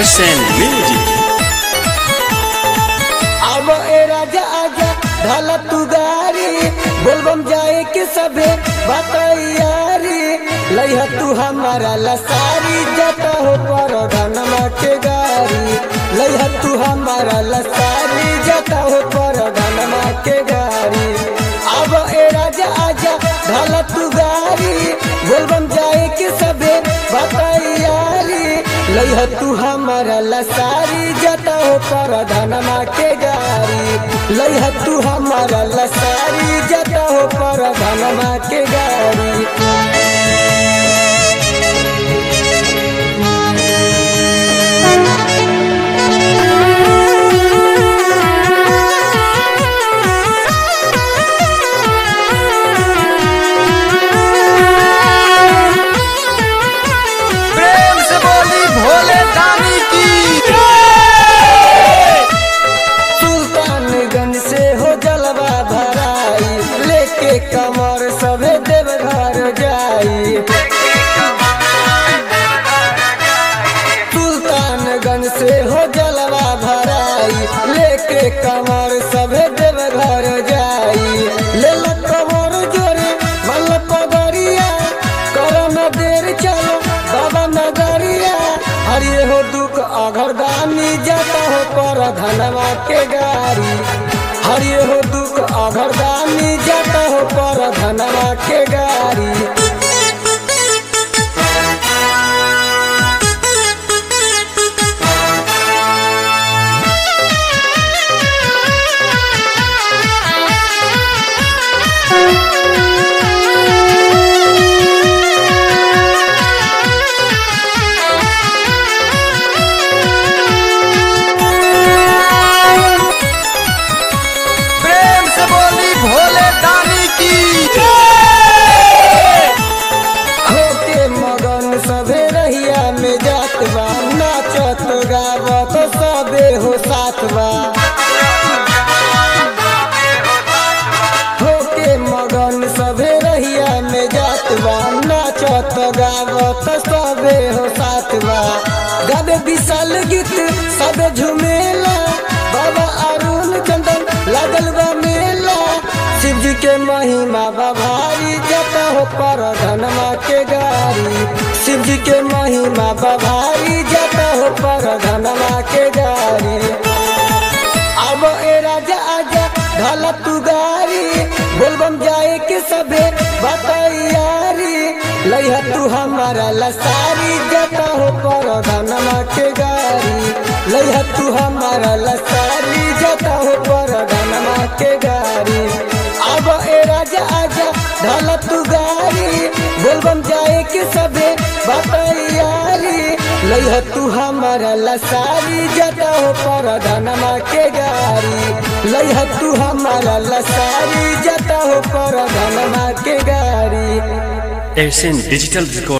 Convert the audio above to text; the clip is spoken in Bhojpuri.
SN Music। अब ए राजा आजा ढाला तू गारी बोलबम जाए के सबे बतैयारी लइहा तू हमारा लसारी जाता हो पर धनमा के गारी लइहा तू हमारा लसारी जाता हो पर धनमा के गारी। अब ए राजा आजा ढाला तू गारी बोलबम जाए के सबे बतैयारी लइहा तू हमारा लसारी जाता हो पर धनमा के गारी लइहा तू हमारा लसारी जाता हो पर धनमा के गारी। सुल्तानगंज से हो जलवा भराई लेके कमर सभे देवघर जाई। सुल्तानगंज से हो जलवा भराई लेके कमर सभे देवघर जाई। ले लो कमर जोरे मल पगड़िया करो न देर चलो बाबा नगरिया हरिये हो दुख अघरदानी जाता हो पर धनवा के गारी हरिये हो दुख अघरदानी जाता हो पर धनवा के गारी। सबे रहिया में जात बा नाचत गावत सबे हो साथ बा होके मगन सबे रहिया में जात बा नाचत गावत सबे हो साथ बा। गावे विशाल गीत सबे झुमेला बाबा अरुण चंदन लागल बा मेला शिव जी के महिमा बा भारी जाता हो पर धनमा के गारी शिव जी के महिमा बा भारी जाता हो पर धनमा के गारी। अब ए राजा आजा ढाला तू गारी बोलबम जाए के सबे बतैयारी लइहा तू हमारा लसारी जाता हो पर धनमा के गारी लइहा तू हमारा लसारी जाता हो पर धनमा के गारी। अब ए राजा आजा ढाला तू गारी बोलबम जाए के सबे बतैयारी लइहा तू हमारा लसारी जाता हो पर धनमा के गारी लइहा तू हमारा लसारी जाता हो पर धनमा के गारी। SN Digital Record।